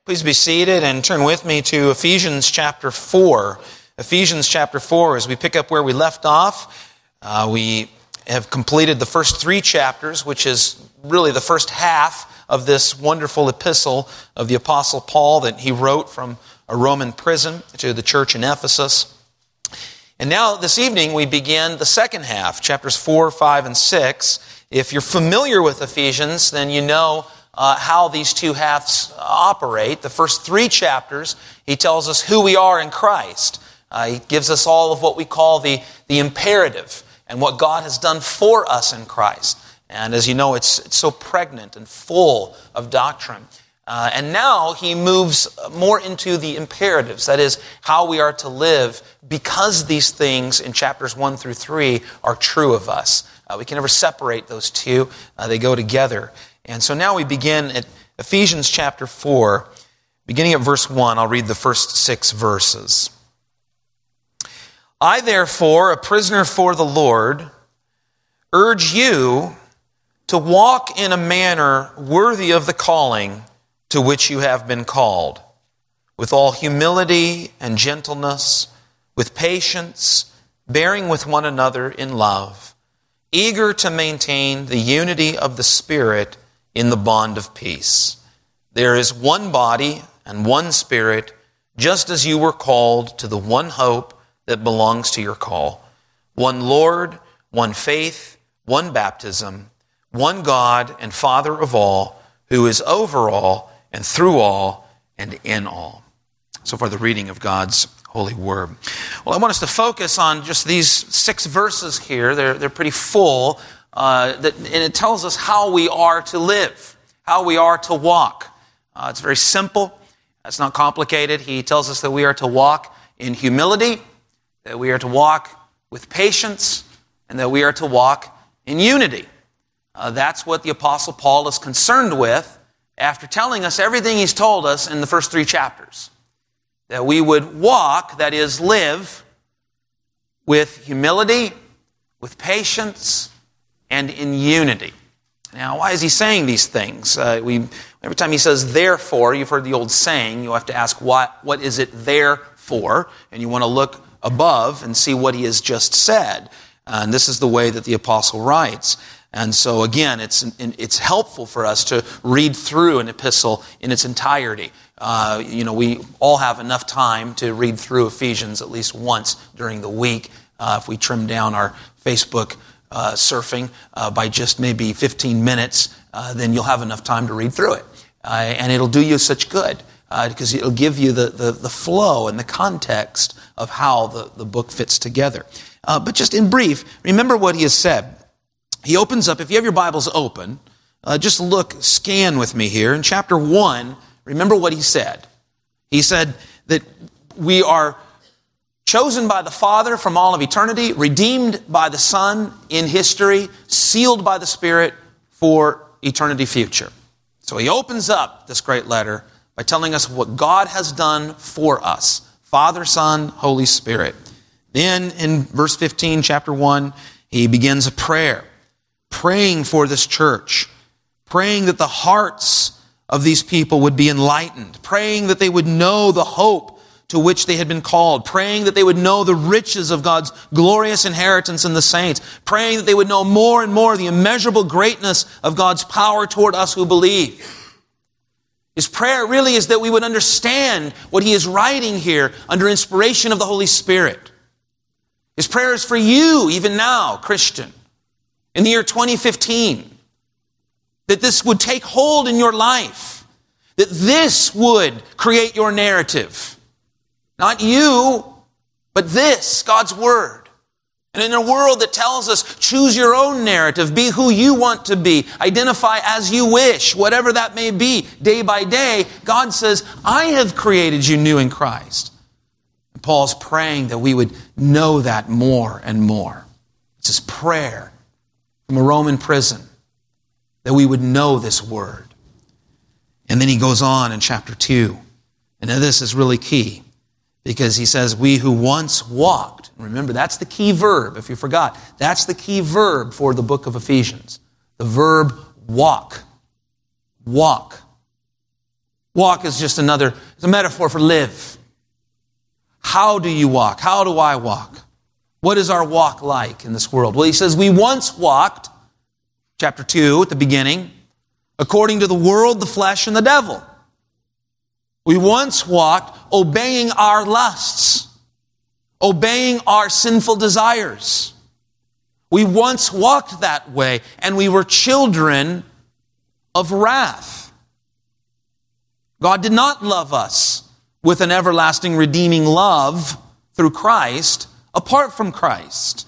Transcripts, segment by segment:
Please be seated and turn with me to Ephesians chapter 4. Ephesians chapter 4, as we pick up where we left off, we have completed the first 3 chapters, which is really the first half of this wonderful epistle of the Apostle Paul that he wrote from a Roman prison to the church in Ephesus. And now this evening we begin the second half, chapters 4, 5, and 6. If you're familiar with Ephesians, then you know how these two halves operate. The first 3 chapters, he tells us who we are in Christ. He gives us all of what we call the imperative and what God has done for us in Christ. And as you know, it's so pregnant and full of doctrine. And now he moves more into the imperatives, that is, how we are to live because these things in chapters 1 through 3 are true of us. We can never separate those two. They go together. And so now we begin at Ephesians chapter 4, beginning at verse 1. I'll read the first 6 verses. I, therefore, a prisoner for the Lord, urge you to walk in a manner worthy of the calling to which you have been called, with all humility and gentleness, with patience, bearing with one another in love, eager to maintain the unity of the Spirit in the bond of peace. There is one body and one Spirit, just as you were called to the one hope that belongs to your call. One Lord, one faith, one baptism, one God and Father of all, who is over all and through all and in all. So far the reading of God's holy word. Well, I want us to focus on just these 6 verses here. They're pretty full. And it tells us how we are to live, how we are to walk. It's very simple. It's not complicated. He tells us that we are to walk in humility, that we are to walk with patience, and that we are to walk in unity. That's what the Apostle Paul is concerned with after telling us everything he's told us in the first 3 chapters. That we would walk, that is, live with humility, with patience, and in unity. Now, why is he saying these things? Every time he says therefore, you've heard the old saying, you have to ask what is it there for? And you want to look above and see what he has just said. And this is the way that the apostle writes. And so again, it's helpful for us to read through an epistle in its entirety. We all have enough time to read through Ephesians at least once during the week. If we trim down our Facebook surfing by just maybe 15 minutes, then you'll have enough time to read through it. And it'll do you such good because it'll give you the flow and the context of how the book fits together. But just in brief, remember what he has said. He opens up, if you have your Bibles open, just scan with me here. In chapter 1, remember what he said. He said that we are chosen by the Father from all of eternity, redeemed by the Son in history, sealed by the Spirit for eternity future. So he opens up this great letter by telling us what God has done for us. Father, Son, Holy Spirit. Then in verse 15, chapter 1, he begins a prayer, praying for this church, praying that the hearts of these people would be enlightened, praying that they would know the hope to which they had been called, praying that they would know the riches of God's glorious inheritance in the saints, praying that they would know more and more the immeasurable greatness of God's power toward us who believe. His prayer really is that we would understand what he is writing here under inspiration of the Holy Spirit. His prayer is for you, even now, Christian, in the year 2015, that this would take hold in your life, that this would create your narrative. Not you, but this, God's Word. And in a world that tells us, choose your own narrative, be who you want to be, identify as you wish, whatever that may be, day by day, God says, I have created you new in Christ. And Paul's praying that we would know that more and more. It's his prayer from a Roman prison, that we would know this Word. And then he goes on in chapter 2. And now this is really key. Because he says, we who once walked. Remember, that's the key verb, if you forgot. That's the key verb for the book of Ephesians. The verb walk. Walk. Walk is just it's a metaphor for live. How do you walk? How do I walk? What is our walk like in this world? Well, he says, we once walked, chapter 2 at the beginning, according to the world, the flesh, and the devil. We once walked obeying our lusts, obeying our sinful desires. We once walked that way, and we were children of wrath. God did not love us with an everlasting redeeming love through Christ, apart from Christ.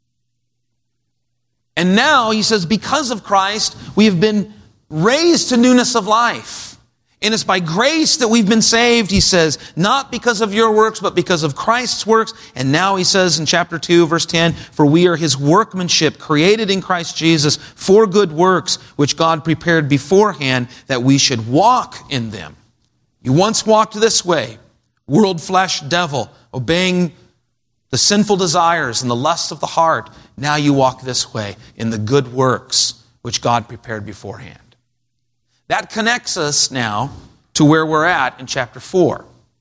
And now, he says, because of Christ, we have been raised to newness of life. And it's by grace that we've been saved, he says, not because of your works, but because of Christ's works. And now he says in chapter 2, verse 10, for we are his workmanship, created in Christ Jesus for good works, which God prepared beforehand that we should walk in them. You once walked this way, world, flesh, devil, obeying the sinful desires and the lusts of the heart. Now you walk this way in the good works which God prepared beforehand. That connects us now to where we're at in chapter 4.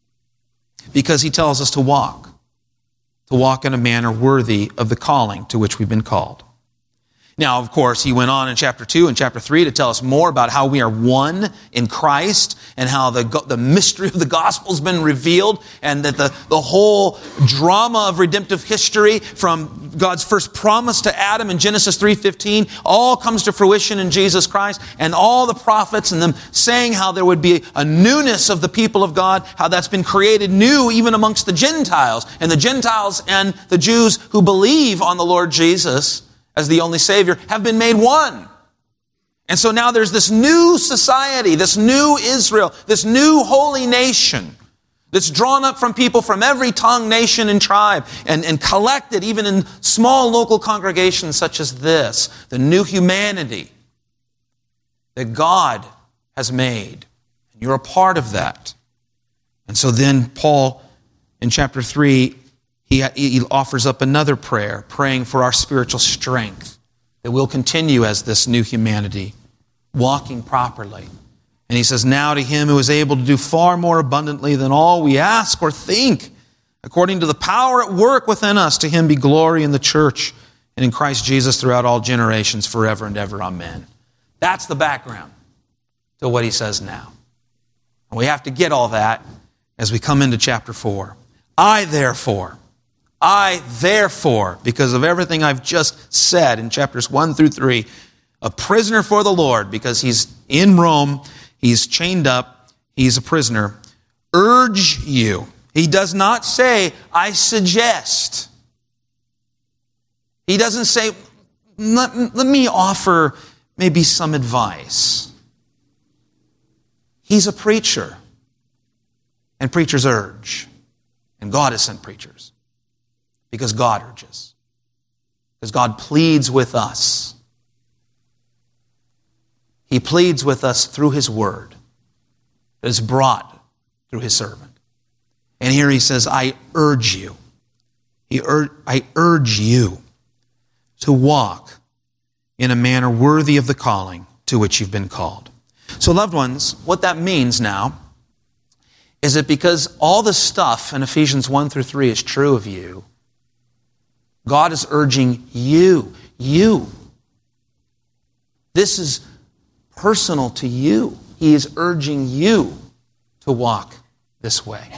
Because he tells us to walk in a manner worthy of the calling to which we've been called. Now, of course, he went on in chapter 2 and chapter 3 to tell us more about how we are one in Christ and how the mystery of the gospel has been revealed, and that the whole drama of redemptive history from God's first promise to Adam in Genesis 3:15 all comes to fruition in Jesus Christ, and all the prophets and them saying how there would be a newness of the people of God, how that's been created new even amongst the Gentiles, and the Gentiles and the Jews who believe on the Lord Jesus as the only Savior, have been made one. And so now there's this new society, this new Israel, this new holy nation that's drawn up from people from every tongue, nation, and tribe, and collected even in small local congregations such as this, the new humanity that God has made. And you're a part of that. And so then Paul, in chapter 3, he offers up another prayer, praying for our spiritual strength, that we'll continue as this new humanity, walking properly. And he says, now to him who is able to do far more abundantly than all we ask or think, according to the power at work within us, to him be glory in the church and in Christ Jesus throughout all generations, forever and ever. Amen. That's the background to what he says now. And we have to get all that as we come into chapter 4. I therefore, because of everything I've just said in chapters 1 through 3, a prisoner for the Lord, because he's in Rome, he's chained up, he's a prisoner, urge you. He does not say, I suggest. He doesn't say, let me offer maybe some advice. He's a preacher, and preachers urge. And God has sent preachers. Because God urges. Because God pleads with us. He pleads with us through His Word that is brought through His servant. And here He says, I urge you. I urge you to walk in a manner worthy of the calling to which you've been called. So, loved ones, what that means now is that because all the stuff in Ephesians 1 through 3 is true of you, God is urging you. This is personal to you. He is urging you to walk this way.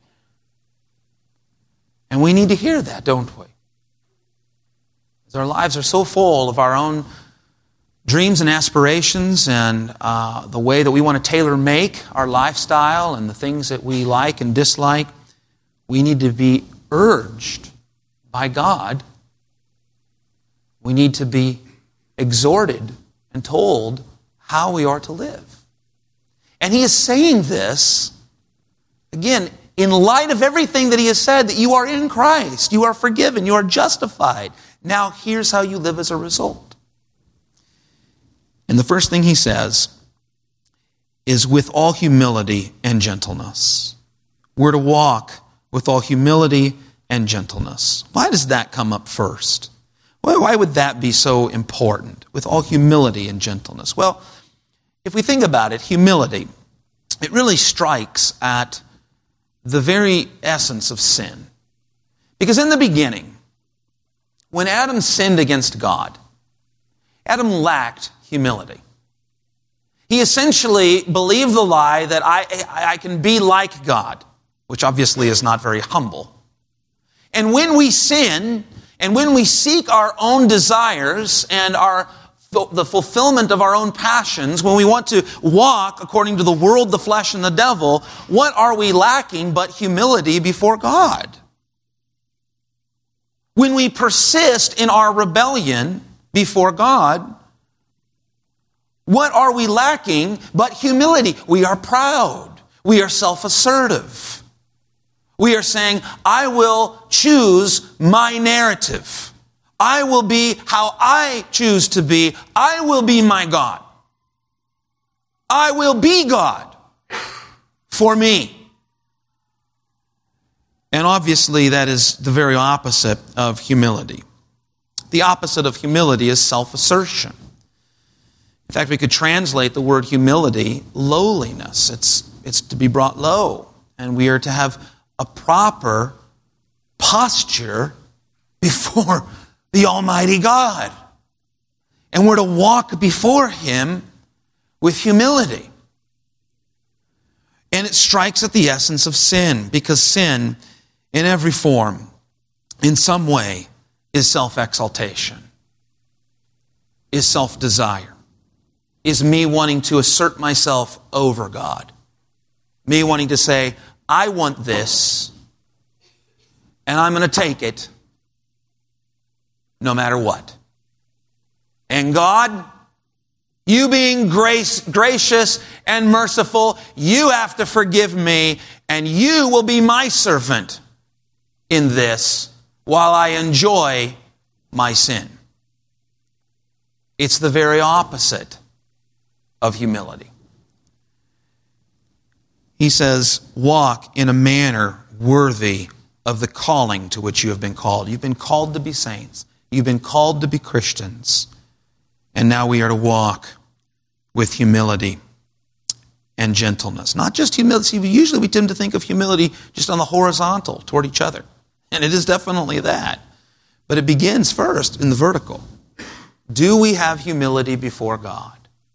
And we need to hear that, don't we? Because our lives are so full of our own dreams and aspirations and the way that we want to tailor-make our lifestyle and the things that we like and dislike. We need to be urged by God. We need to be exhorted and told how we are to live. And He is saying this, again, in light of everything that He has said, that you are in Christ, you are forgiven, you are justified. Now here's how you live as a result. And the first thing He says is with all humility and gentleness. We're to walk with all humility and gentleness. Why does that come up first? Why would that be so important? With all humility and gentleness. Well, if we think about it, humility. it really strikes at the very essence of sin. Because in the beginning, when Adam sinned against God, Adam lacked humility. He essentially believed the lie that I can be like God, which obviously is not very humble. And when we sin, and when we seek our own desires and the fulfillment of our own passions, when we want to walk according to the world, the flesh, and the devil, what are we lacking but humility before God? When we persist in our rebellion before God, what are we lacking but humility? We are proud. We are self-assertive. We are saying, I will choose my narrative. I will be how I choose to be. I will be my God. I will be God for me. And obviously that is the very opposite of humility. The opposite of humility is self-assertion. In fact, we could translate the word humility, lowliness. It's to be brought low. And we are to have a proper posture before the Almighty God. And we're to walk before Him with humility. And it strikes at the essence of sin, because sin, in every form, in some way, is self-exaltation, is self-desire, is me wanting to assert myself over God. Me wanting to say, I want this, and I'm going to take it no matter what. And God, you being gracious and merciful, you have to forgive me, and you will be my servant in this while I enjoy my sin. It's the very opposite of humility. He says, walk in a manner worthy of the calling to which you have been called. You've been called to be saints. You've been called to be Christians. And now we are to walk with humility and gentleness. Not just humility. See, usually we tend to think of humility just on the horizontal toward each other. And it is definitely that. But it begins first in the vertical. Do we have humility before God?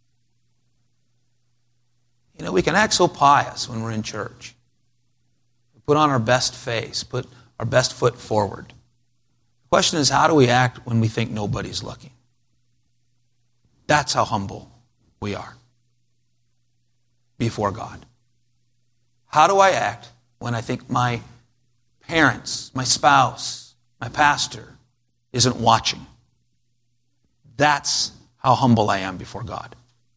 You know, we can act so pious when we're in church. We put on our best face, put our best foot forward. The question is, how do we act when we think nobody's looking? That's how humble we are before God. How do I act when I think my parents, my spouse, my pastor isn't watching? That's how humble I am before God.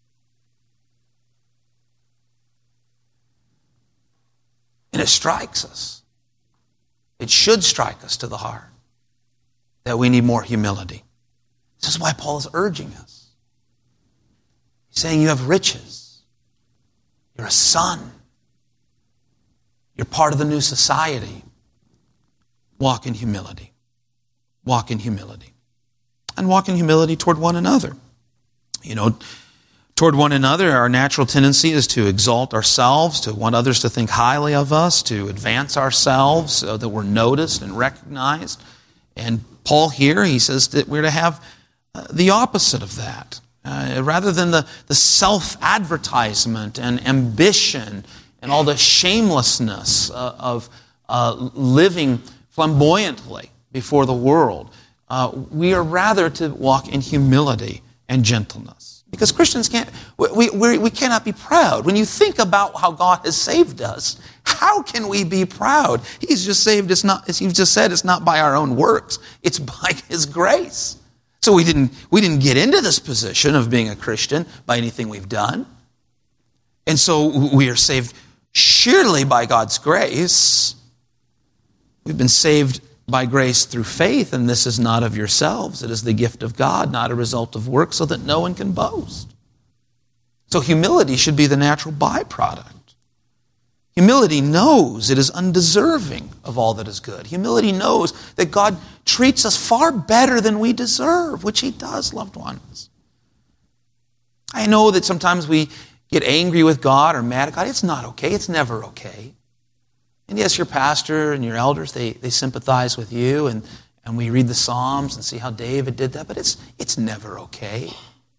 And it strikes us. It should strike us to the heart that we need more humility. This is why Paul is urging us. He's saying you have riches. You're a son. You're part of the new society. Walk in humility. Walk in humility. And walk in humility toward one another. You know, toward one another, our natural tendency is to exalt ourselves, to want others to think highly of us, to advance ourselves so that we're noticed and recognized. And Paul here, he says that we're to have the opposite of that. Rather than the self-advertisement and ambition and all the shamelessness of living flamboyantly before the world, we are rather to walk in humility and gentleness. Because Christians we cannot be proud. When you think about how God has saved us, how can we be proud? He's just saved us not, as you've just said, it's not by our own works. It's by His grace. So we didn't get into this position of being a Christian by anything we've done. And so we are saved surely by God's grace. We've been saved by grace through faith, and this is not of yourselves. It is the gift of God, not a result of works, so that no one can boast. So humility should be the natural byproduct. Humility knows it is undeserving of all that is good. Humility knows that God treats us far better than we deserve, which He does, loved ones. I know that sometimes we get angry with God or mad at God. It's not okay. It's never okay. And yes, your pastor and your elders, they sympathize with you, and we read the Psalms and see how David did that, but it's never okay.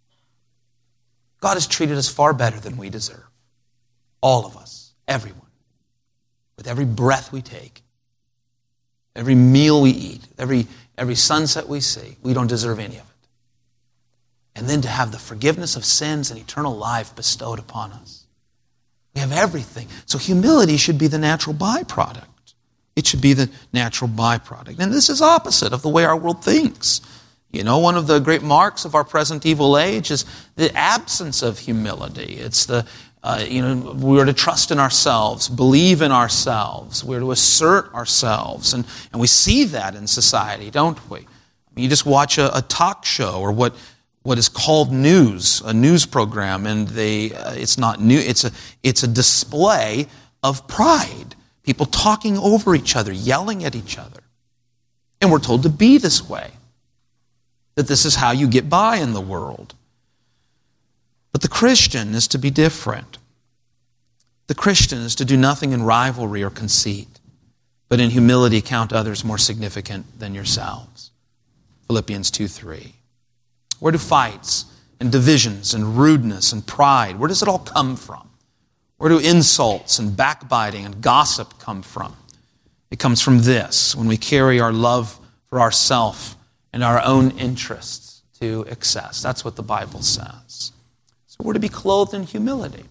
God has treated us far better than we deserve. All of us, everyone. With every breath we take, every meal we eat, every sunset we see, we don't deserve any of it. And then to have the forgiveness of sins and eternal life bestowed upon us. We have everything. So humility should be the natural byproduct. It should be the natural byproduct. And this is opposite of the way our world thinks. You know, one of the great marks of our present evil age is the absence of humility. It's we're to trust in ourselves, believe in ourselves. We're to assert ourselves. And we see that in society, don't we? You just watch a talk show or what is called news, a news program, and it's not new. It's a display of pride. People talking over each other, yelling at each other. And we're told to be this way. That this is how you get by in the world. But the Christian is to be different. The Christian is to do nothing in rivalry or conceit, but in humility count others more significant than yourselves. Philippians 2:3. Where do fights and divisions and rudeness and pride, where does it all come from? Where do insults and backbiting and gossip come from? It comes from this, when we carry our love for ourselves and our own interests to excess. That's what the Bible says. So we're to be clothed in humility.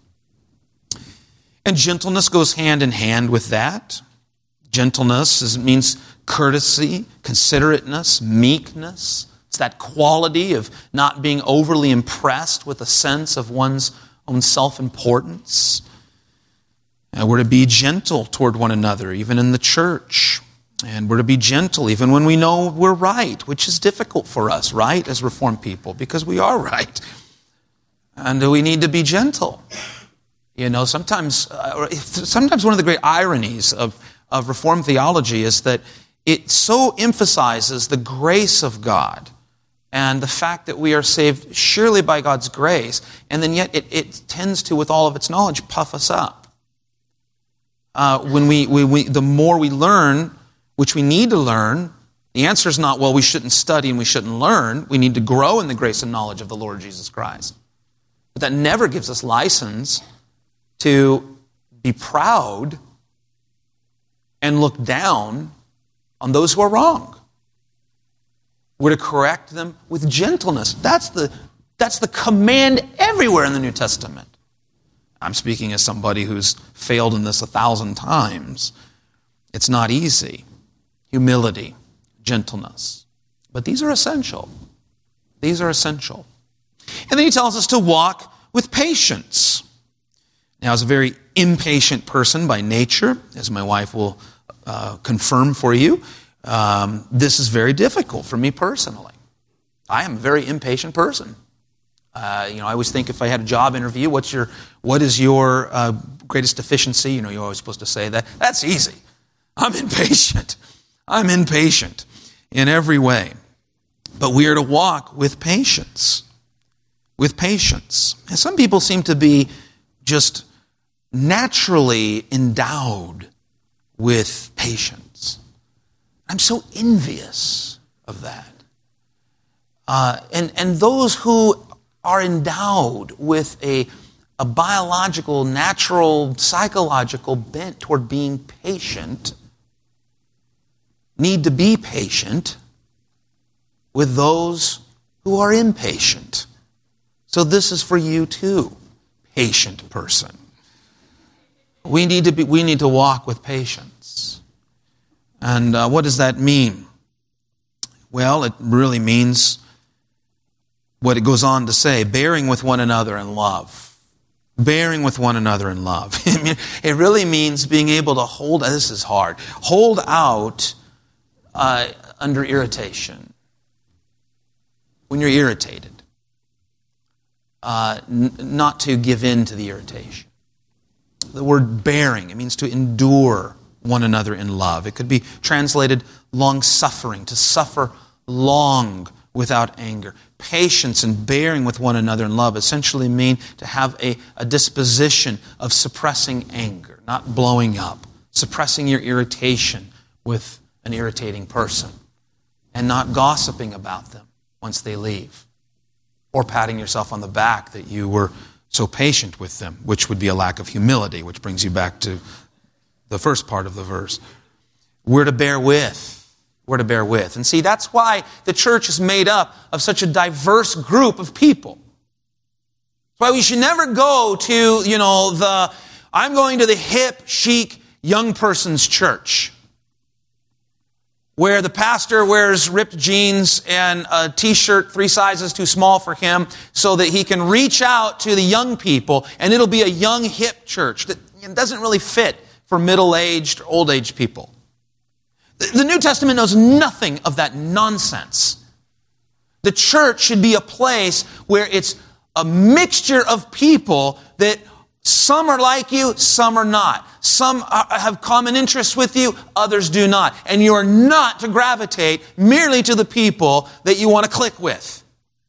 And gentleness goes hand in hand with that. Gentleness means courtesy, considerateness, meekness. It's that quality of not being overly impressed with a sense of one's own self-importance. And we're to be gentle toward one another, even in the church. And we're to be gentle even when we know we're right, which is difficult for us, right, as Reformed people, because we are right. And we need to be gentle. You know, sometimes one of the great ironies of Reformed theology is that it so emphasizes the grace of God and the fact that we are saved surely by God's grace, and then yet it tends to, with all of its knowledge, puff us up. When the more we learn, which we need to learn, the answer is not, well, we shouldn't study and we shouldn't learn. We need to grow in the grace and knowledge of the Lord Jesus Christ. But that never gives us license to be proud and look down on those who are wrong. We're to correct them with gentleness. That's the command everywhere in the New Testament. I'm speaking as somebody who's failed in this 1,000 times. It's not easy. Humility, gentleness. But these are essential. These are essential. And then he tells us to walk with patience. Now, as a very impatient person by nature, as my wife will confirm for you, this is very difficult for me personally. I am a very impatient person. I always think if I had a job interview, what is your greatest deficiency? You know, you're always supposed to say that. That's easy. I'm impatient. I'm impatient in every way. But we are to walk with patience. With patience. And some people seem to be just naturally endowed with patience. I'm so envious of that. And those who are endowed with a biological, natural, psychological bent toward being patient need to be patient with those who are impatient. So this is for you too, patient person. We need to walk with patience. And what does that mean? Well, it really means what it goes on to say, bearing with one another in love. Bearing with one another in love. It really means being able to hold out under irritation. When you're irritated. Not to give in to the irritation. The word bearing, it means to endure one another in love. It could be translated long-suffering, to suffer long without anger. patience and bearing with one another in love essentially mean to have a disposition of suppressing anger, not blowing up, suppressing your irritation with an irritating person, and not gossiping about them once they leave, or patting yourself on the back that you were so patient with them, which would be a lack of humility, which brings you back to the first part of the verse. We're to bear with. We're to bear with. And see, that's why the church is made up of such a diverse group of people. That's why we should never go to, I'm going to the hip, chic, young person's church, where the pastor wears ripped jeans and a t-shirt 3 sizes too small for him so that he can reach out to the young people, and it'll be a young, hip church that doesn't really fit for middle-aged or old-aged people. The New Testament knows nothing of that nonsense. The church should be a place where it's a mixture of people that some are like you, some are not. Some have common interests with you, others do not. And you are not to gravitate merely to the people that you want to click with.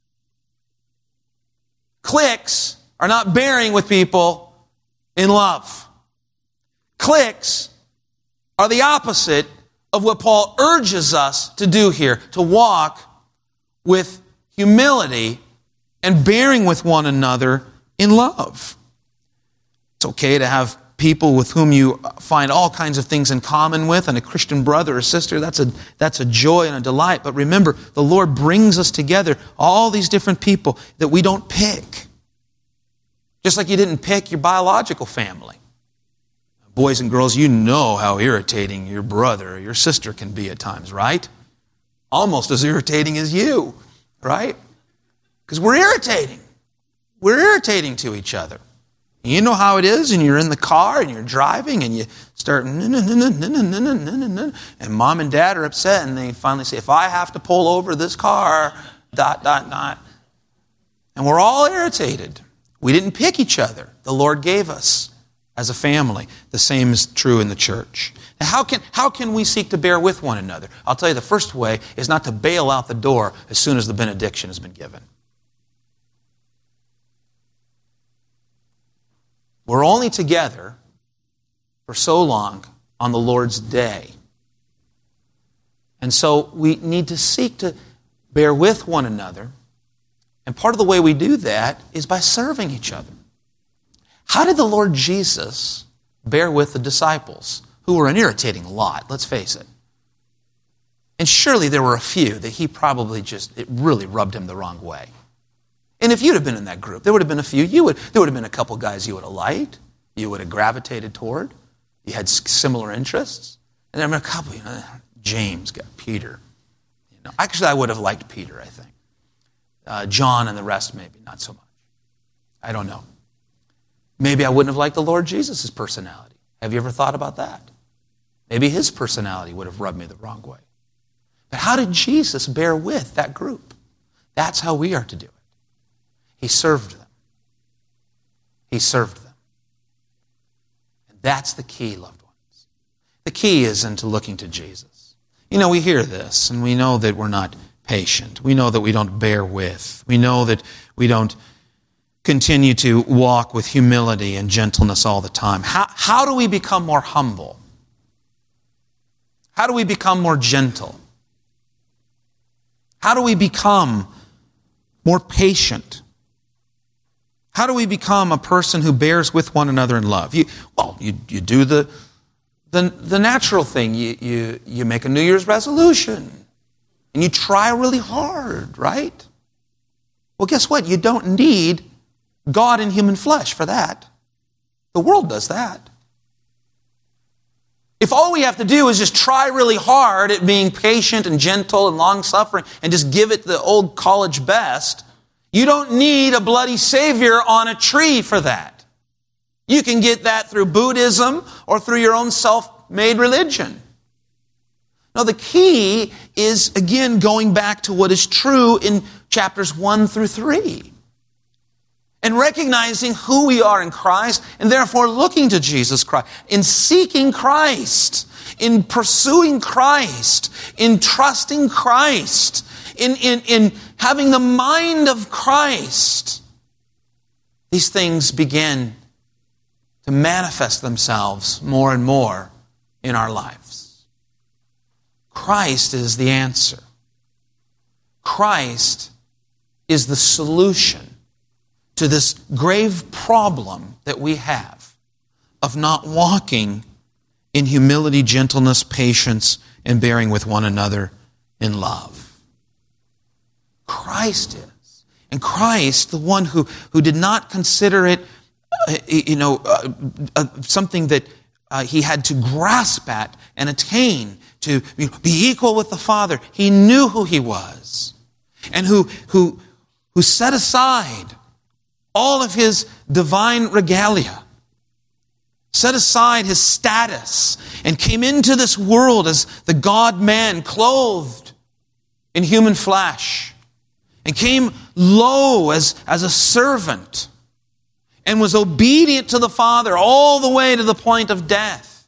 Cliques are not bearing with people in love. Cliques are the opposite of what Paul urges us to do here, to walk with humility and bearing with one another in love. It's okay to have people with whom you find all kinds of things in common with, and a Christian brother or sister, that's a joy and a delight. But remember, the Lord brings us together, all these different people that we don't pick. Just like you didn't pick your biological family. Boys and girls, you know how irritating your brother or your sister can be at times, right? Almost as irritating as you, right? Because we're irritating. We're irritating to each other. You know how it is, and you're in the car, and you're driving, and you start, and mom and dad are upset, and they finally say, if I have to pull over this car, ... And we're all irritated. We didn't pick each other. The Lord gave us as a family. The same is true in the church. Now, how can we seek to bear with one another? I'll tell you, the first way is not to bail out the door as soon as the benediction has been given. We're only together for so long on the Lord's day. And so we need to seek to bear with one another. And part of the way we do that is by serving each other. How did the Lord Jesus bear with the disciples, who were an irritating lot, let's face it? And surely there were a few that he probably it really rubbed him the wrong way. And if you'd have been in that group, there would have been a few. There would have been a couple guys you would have liked, you would have gravitated toward. You had similar interests. And there were a couple, James, Peter. Actually, I would have liked Peter, I think. John and the rest, maybe, not so much. I don't know. Maybe I wouldn't have liked the Lord Jesus' personality. Have you ever thought about that? Maybe his personality would have rubbed me the wrong way. But how did Jesus bear with that group? That's how we are to do it. He served them. He served them. And that's the key, loved ones. The key is into looking to Jesus. We hear this, and we know that we're not patient. We know that we don't bear with. We know that we don't continue to walk with humility and gentleness all the time. How do we become more humble? How do we become more gentle? How do we become more patient? How do we become a person who bears with one another in love? You do the natural thing. You make a New Year's resolution, and you try really hard, right? Well, guess what? You don't need God in human flesh for that. The world does that. If all we have to do is just try really hard at being patient and gentle and long-suffering and just give it the old college best, you don't need a bloody savior on a tree for that. You can get that through Buddhism or through your own self-made religion. No, the key is, again, going back to what is true in chapters 1 through 3. And recognizing who we are in Christ, and therefore looking to Jesus Christ, in seeking Christ, in pursuing Christ, in trusting Christ, in having the mind of Christ, these things begin to manifest themselves more and more in our lives. Christ is the answer. Christ is the solution to this grave problem that we have of not walking in humility, gentleness, patience, and bearing with one another in love. Christ is. And Christ, the one who did not consider it something that he had to grasp at and attain to be equal with the Father. He knew who he was, and who set aside all of his divine regalia, set aside his status, and came into this world as the God-man clothed in human flesh, and came low as a servant, and was obedient to the Father all the way to the point of death.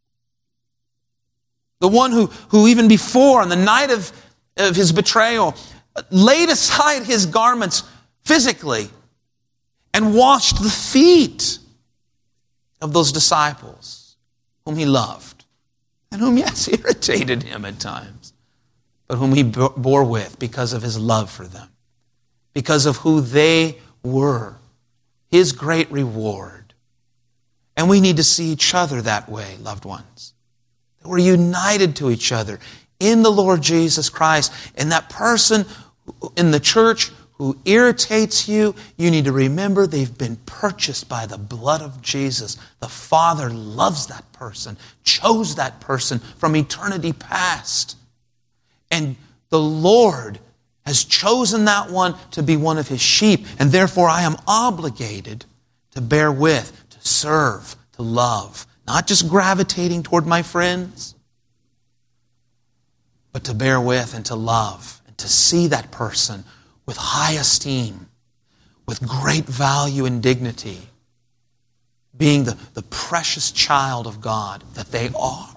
The one who even before, on the night of his betrayal, laid aside his garments physically and washed the feet of those disciples whom he loved, and whom, yes, irritated him at times, but whom he bore with because of his love for them, because of who they were, his great reward. And we need to see each other that way, loved ones. That we're united to each other in the Lord Jesus Christ. And that person in the church who irritates you, you need to remember they've been purchased by the blood of Jesus. The Father loves that person, chose that person from eternity past. And the Lord has chosen that one to be one of his sheep, and therefore I am obligated to bear with, to serve, to love, not just gravitating toward my friends, but to bear with and to love and to see that person with high esteem, with great value and dignity, being the precious child of God that they are.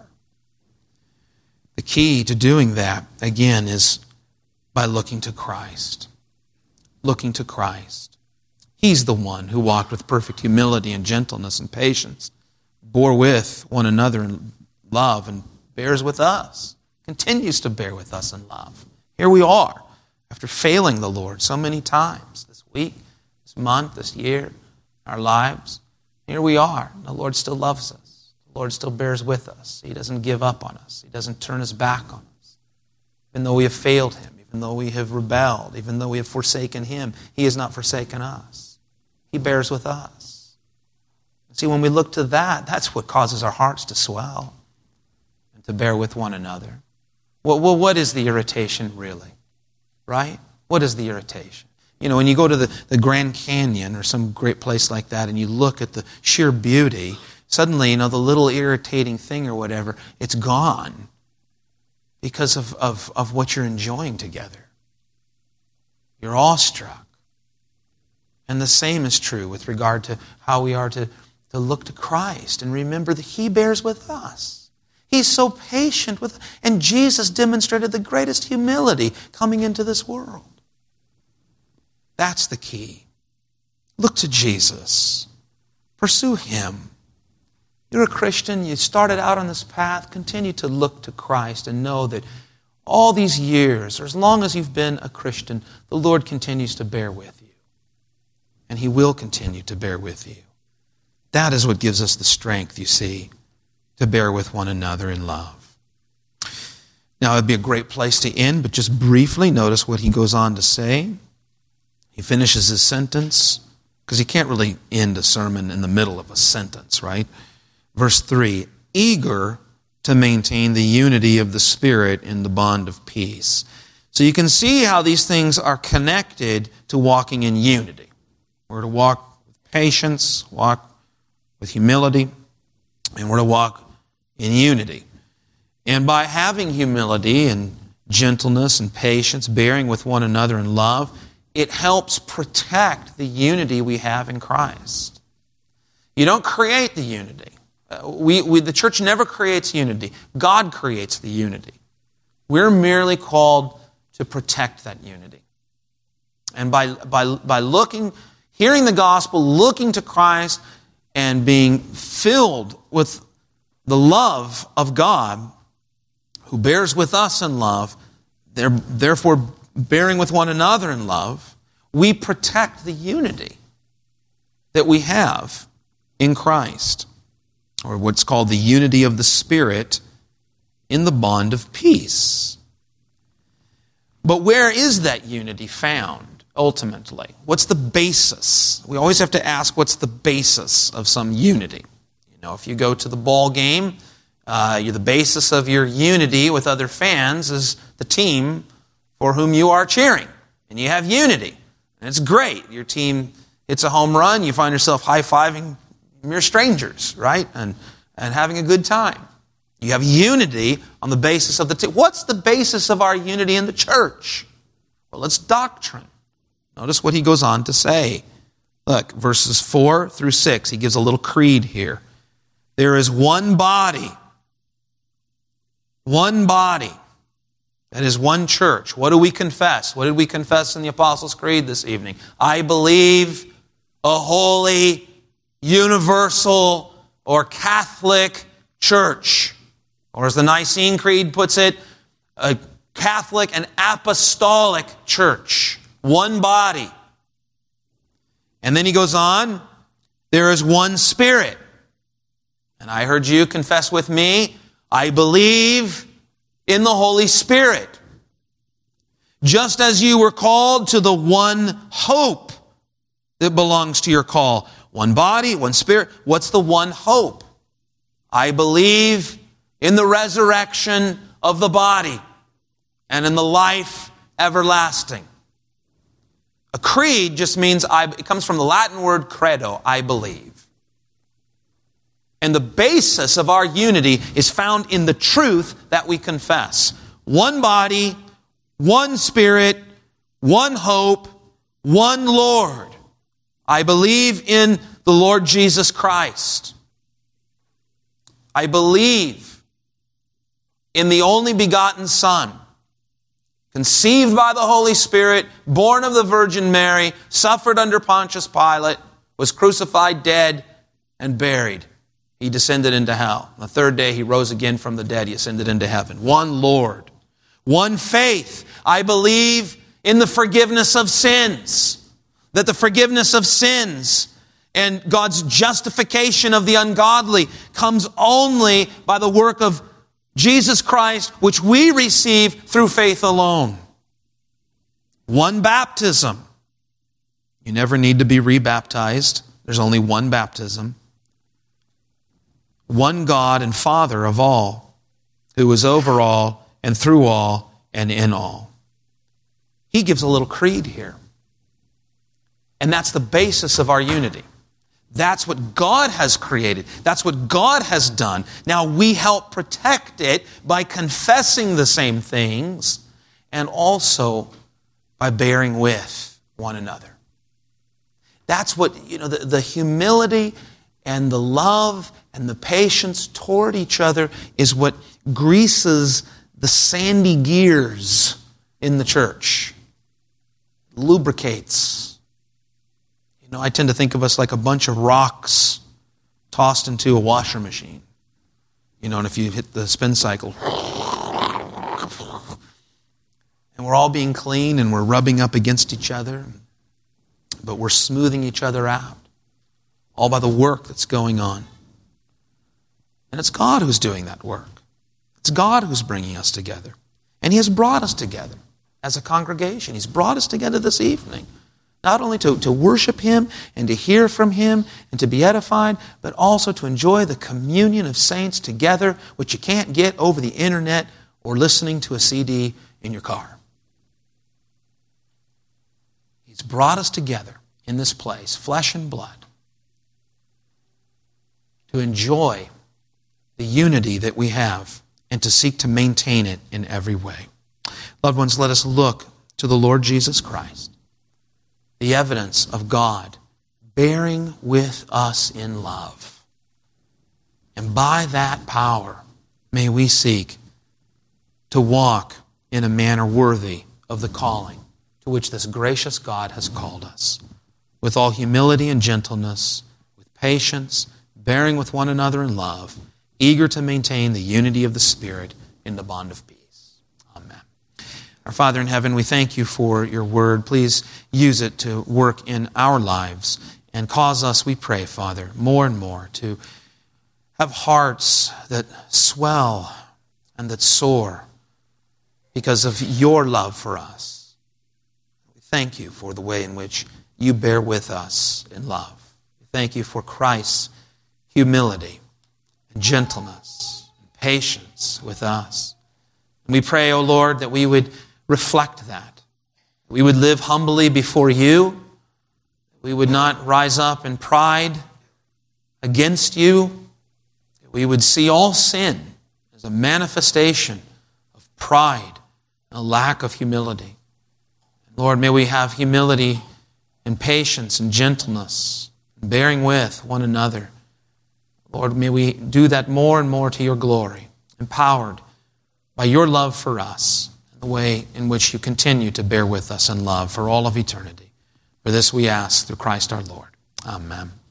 The key to doing that, again, is by looking to Christ. Looking to Christ. He's the one who walked with perfect humility and gentleness and patience, bore with one another in love, and bears with us, continues to bear with us in love. Here we are, after failing the Lord so many times, this week, this month, this year, our lives. Here we are. The Lord still loves us. The Lord still bears with us. He doesn't give up on us. He doesn't turn his back on us. Even though we have failed him, even though we have rebelled, even though we have forsaken him, he has not forsaken us. He bears with us. See, when we look to that, that's what causes our hearts to swell and to bear with one another. Well, what is the irritation really? Right? What is the irritation? You know, when you go to the Grand Canyon or some great place like that and you look at the sheer beauty, suddenly, the little irritating thing or whatever, it's gone because of what you're enjoying together. You're awestruck. And the same is true with regard to how we are to look to Christ and remember that he bears with us. He's so patient with us. And Jesus demonstrated the greatest humility coming into this world. That's the key. Look to Jesus. Pursue him. You're a Christian. You started out on this path. Continue to look to Christ and know that all these years, or as long as you've been a Christian, the Lord continues to bear with you. And he will continue to bear with you. That is what gives us the strength, you see, to bear with one another in love. Now, it would be a great place to end, but just briefly notice what he goes on to say. He finishes his sentence, because he can't really end a sermon in the middle of a sentence, right? Verse 3, eager to maintain the unity of the Spirit in the bond of peace. So you can see how these things are connected to walking in unity. We're to walk with patience, walk with humility, and we're to walk in unity. And by having humility and gentleness and patience, bearing with one another in love, it helps protect the unity we have in Christ. You don't create the unity. The church never creates unity. God creates the unity. We're merely called to protect that unity. And by looking, hearing the gospel, looking to Christ, and being filled with the love of God, who bears with us in love, therefore bearing with one another in love, we protect the unity that we have in Christ, or what's called the unity of the Spirit in the bond of peace. But where is that unity found, ultimately? What's the basis? We always have to ask, what's the basis of some unity? You know, if you go to the ball game, the basis of your unity with other fans is the team for whom you are cheering. And you have unity. And it's great. Your team hits a home run, you find yourself high-fiving mere strangers, right? And having a good time. You have unity on the basis of the team. What's the basis of our unity in the church? Well, it's doctrine. Notice what he goes on to say. Look, verses 4 through 6, he gives a little creed here. There is one body. One body. That is one church. What do we confess? What did we confess in the Apostles' Creed this evening? I believe a holy, universal, or Catholic church. Or as the Nicene Creed puts it, a Catholic and apostolic church. One body. And then he goes on, there is one Spirit. And I heard you confess with me, I believe in the Holy Spirit. Just as you were called to the one hope that belongs to your call. One body, one Spirit. What's the one hope? I believe in the resurrection of the body and in the life everlasting. A creed just means, it comes from the Latin word credo, I believe. And the basis of our unity is found in the truth that we confess. One body, one Spirit, one hope, one Lord. I believe in the Lord Jesus Christ. I believe in the only begotten Son, conceived by the Holy Spirit, born of the Virgin Mary, suffered under Pontius Pilate, was crucified, dead, and buried. He descended into hell. On the third day, he rose again from the dead. He ascended into heaven. One Lord. One faith. I believe in the forgiveness of sins. That the forgiveness of sins and God's justification of the ungodly comes only by the work of Jesus Christ, which we receive through faith alone. One baptism. You never need to be rebaptized. There's only one baptism. One God and Father of all, who is over all and through all and in all. He gives a little creed here. And that's the basis of our unity. That's what God has created. That's what God has done. Now we help protect it by confessing the same things and also by bearing with one another. That's what, the humility and the love and the patience toward each other is what greases the sandy gears in the church. Lubricates. I tend to think of us like a bunch of rocks tossed into a washer machine. And if you hit the spin cycle, and we're all being clean and we're rubbing up against each other, but we're smoothing each other out, all by the work that's going on. And it's God who's doing that work. It's God who's bringing us together. And He has brought us together as a congregation. He's brought us together this evening. Not only to worship Him and to hear from Him and to be edified, but also to enjoy the communion of saints together, which you can't get over the internet or listening to a CD in your car. He's brought us together in this place, flesh and blood, to enjoy the unity that we have and to seek to maintain it in every way. Loved ones, let us look to the Lord Jesus Christ, the evidence of God bearing with us in love. And by that power, may we seek to walk in a manner worthy of the calling to which this gracious God has called us, with all humility and gentleness, with patience, bearing with one another in love, eager to maintain the unity of the Spirit in the bond of peace. Amen. Our Father in heaven, we thank you for your word. Please use it to work in our lives and cause us, we pray, Father, more and more to have hearts that swell and that soar because of your love for us. We thank you for the way in which you bear with us in love. We thank you for Christ's humility and gentleness and patience with us. And we pray, O Lord, that we would reflect that. We would live humbly before you. We would not rise up in pride against you. We would see all sin as a manifestation of pride and a lack of humility. Lord, may we have humility and patience and gentleness, and bearing with one another. Lord, may we do that more and more to your glory, empowered by your love for us, and the way in which you continue to bear with us in love for all of eternity. For this we ask through Christ our Lord. Amen.